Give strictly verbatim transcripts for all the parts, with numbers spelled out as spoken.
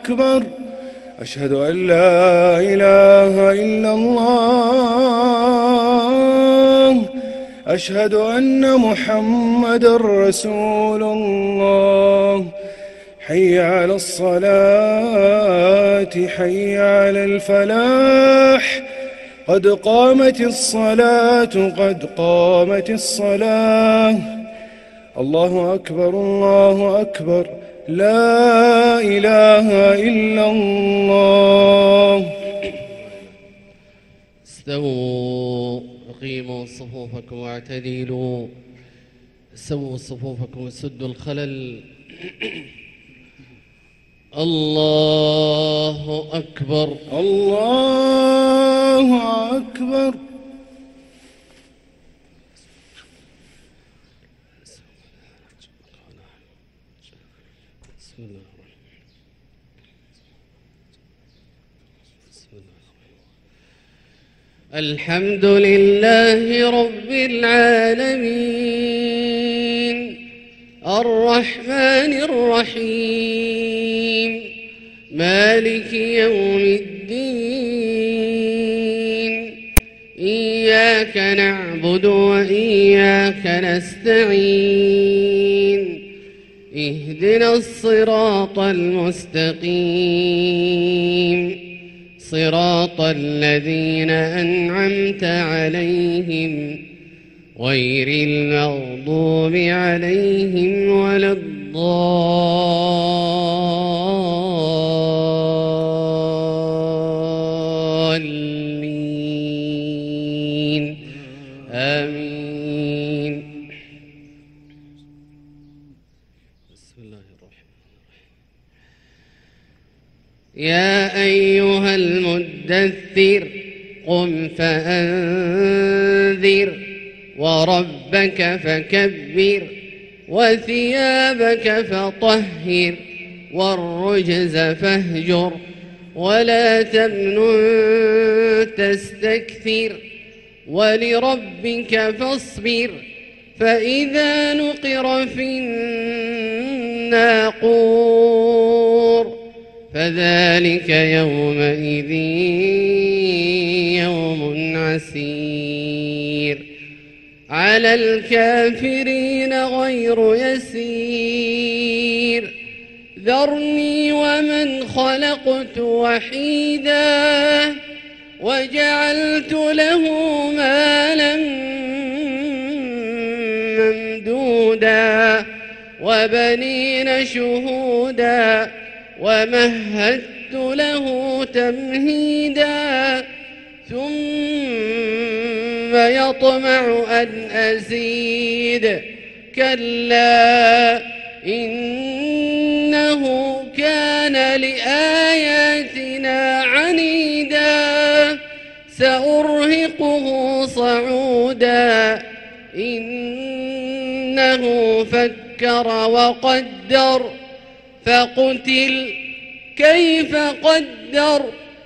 أكبر. أشهد أن لا إله إلا الله. أشهد أن محمدًا رسول الله. حي على الصلاة، حي على الفلاح، قد قامت الصلاة، قد قامت الصلاة. الله أكبر، الله أكبر، لا إله إلا الله. استووا، أقيموا صفوفكم واعتدلوا، سووا صفوفكم وسدوا الخلل. الله أكبر، الله أكبر. بسم الله الرحمن الرحيم. الحمد لله رب العالمين، الرحمن الرحيم، مالك يوم الدين. إياك نعبد وإياك نستعين، اهدنا الصراط المستقيم، صراط الذين أنعمت عليهم غير المغضوب عليهم ولا الضالين، آمين. بسم الله الرحمن الرحيم. يا أيها المدثر قم فأنذر، وربك فكبر، وثيابك فطهر، والرجز فاهجر، ولا تمنن تستكثر، ولربك فاصبر. فإذا نقر في الناقور فذلك يومئذ يوم عسير، على الكافرين غير يسير. ذرني ومن خلقت وحيدا، وجعلت له مالا ممدودا، وبنين شهودا، ومهدت له تمهيدا، ثم يطمع أن أزيد. كلا إنه كان لآياتنا عنيدا، سأرهقه صعودا. إنه فكر وقدر، فقتل كيف قدر،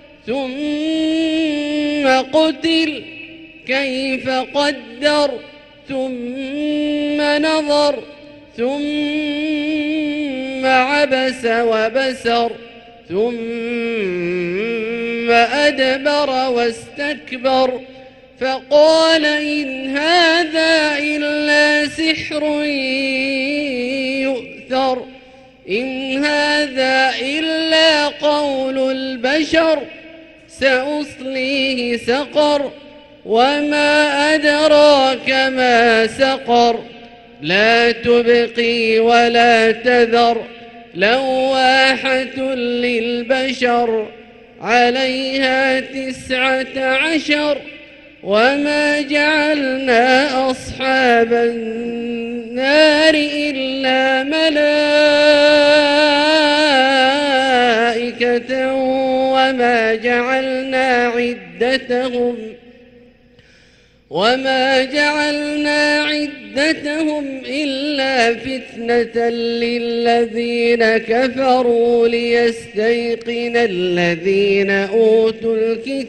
ثم قتل كيف قدر، ثم نظر، ثم عبس وبسر، ثم أدبر واستكبر، فقال إن هذا إلا سحر يؤثر، إن هذا إلا قول البشر، سأصليه سقر، وما أدراك ما سقر، لا تبقي ولا تذر، لواحة للبشر، عليها تسعة عشر. وما جعلنا أصحاب النار إلا ملائكة، وما جعلنا عدتهم وما جعلنا عدتهم إلا فتنة للذين كفروا، ليستيقن الذين أوتوا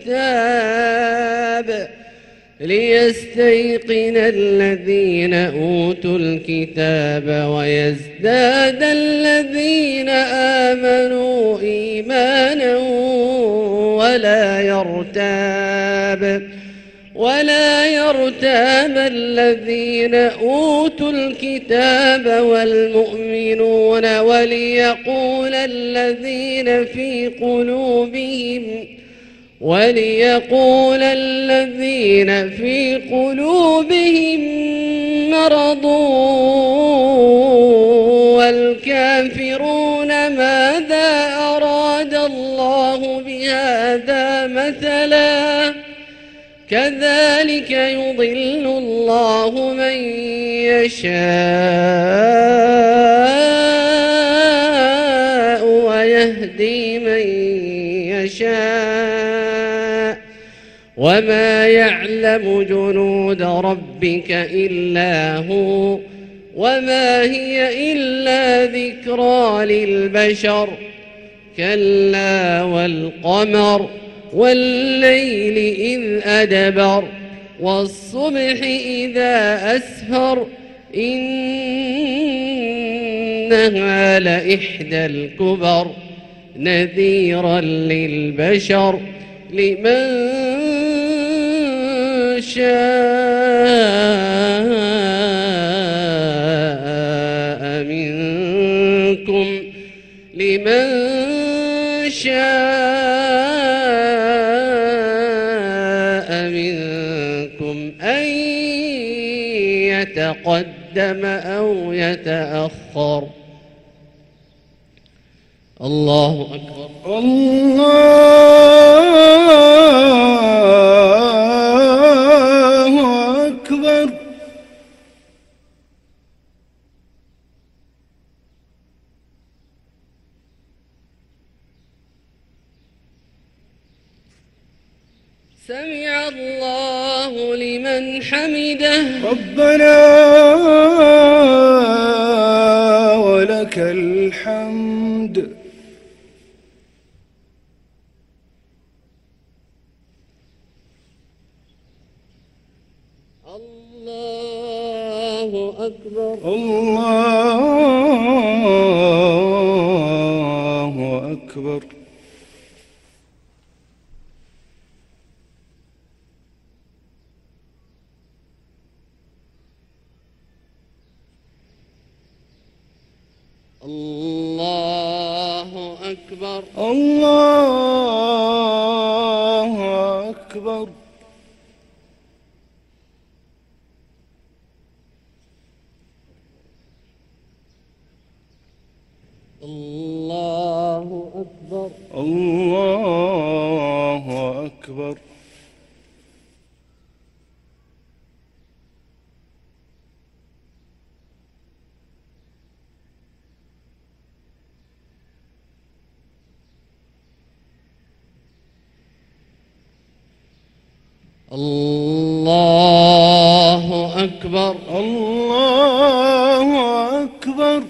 الكتاب ليستيقن الذين أوتوا الكتاب ويزداد الذين آمنوا إيمانا ولا يرتاب ولا يرتاب الذين أوتوا الكتاب والمؤمنون وليقول الذين في قلوبهم وليقول الذين في قلوبهم مرض والكافرون ماذا أراد الله بهذا مثلا كذلك يضل الله من يشاء ويهدي من يشاء وما يعلم جنود ربك إلا هو وما هي إلا ذكرى للبشر كلا والقمر والليل إذ أدبر والصبح إذا أسفر إنها لإحدى الكبر نذيرا للبشر لمن شاء منكم لمن شاء منكم أن يتقدم أو يتأخر. الله أكبر. الله أكبر. سمع الله لمن حمده. ربنا ولك الحمد. الله أكبر. الله أكبر. الله أكبر. الله أكبر. الله أكبر. الله أكبر. الله أكبر. الله أكبر.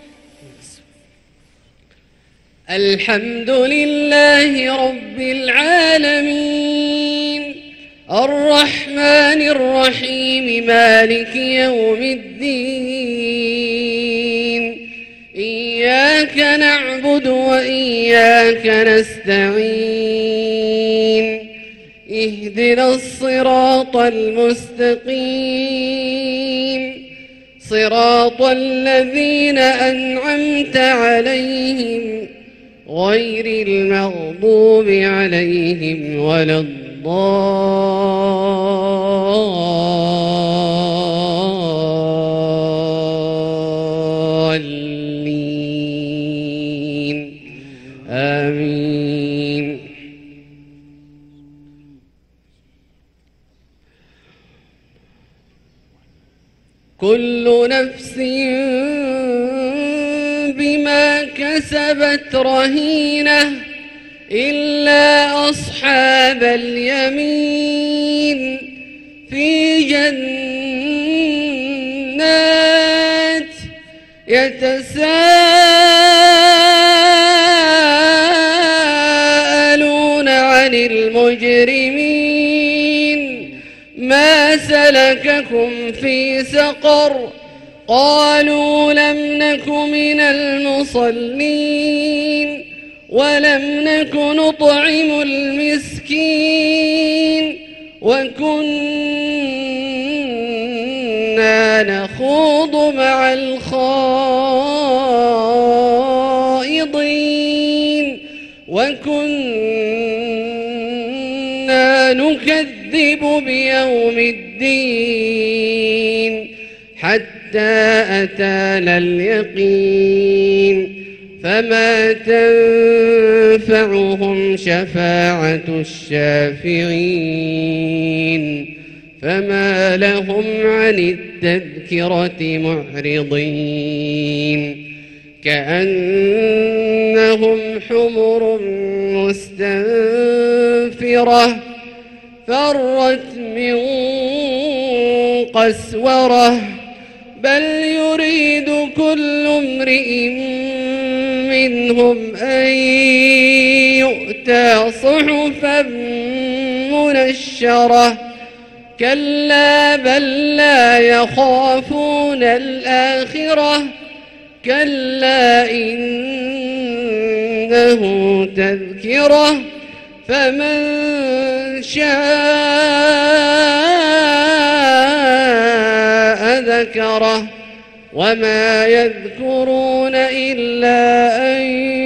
الحمد لله رب العالمين الرحمن الرحيم مالك يوم الدين إياك نعبد وإياك نستعين اهدنا الصراط المستقيم صراط الذين أنعمت عليهم غير المغضوب عليهم ولا الضالين آمين. كل نفس بما كسبت رهينة إلا أصحاب اليمين في جنات يتساءلون عن المجرمين ما سلككم في سقر قالوا لم نك من المصلين ولم نك نطعم المسكين وكنا نخوض مع الخائضين وكنا نكذب بيوم الدين حتى أتانا اليقين فما تنفعهم شفاعة الشافعين فما لهم عن التذكرة معرضين كأنهم حمر مستنفرة فرت من قسورة بل يريد كل امرئ منهم أن يؤتى صحفا منشرة كلا بل لا يخافون الآخرة كلا إنه تذكرة فمن شاء ذكره وما يذكرون إلا أن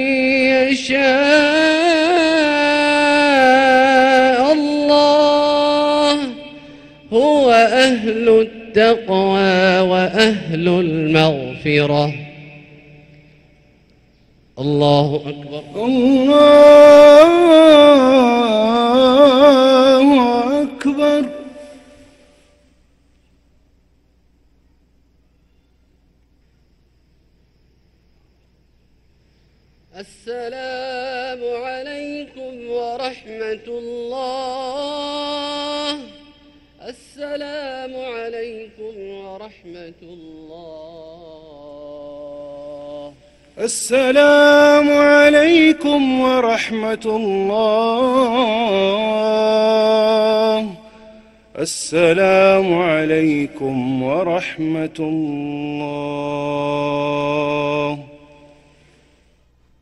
يشاء الله هو أهل التقوى وأهل المغفرة. الله أكبر. الله أكبر. السلام عليكم ورحمة الله. السلام عليكم ورحمة الله. السلام عليكم ورحمة الله. السلام عليكم ورحمة الله.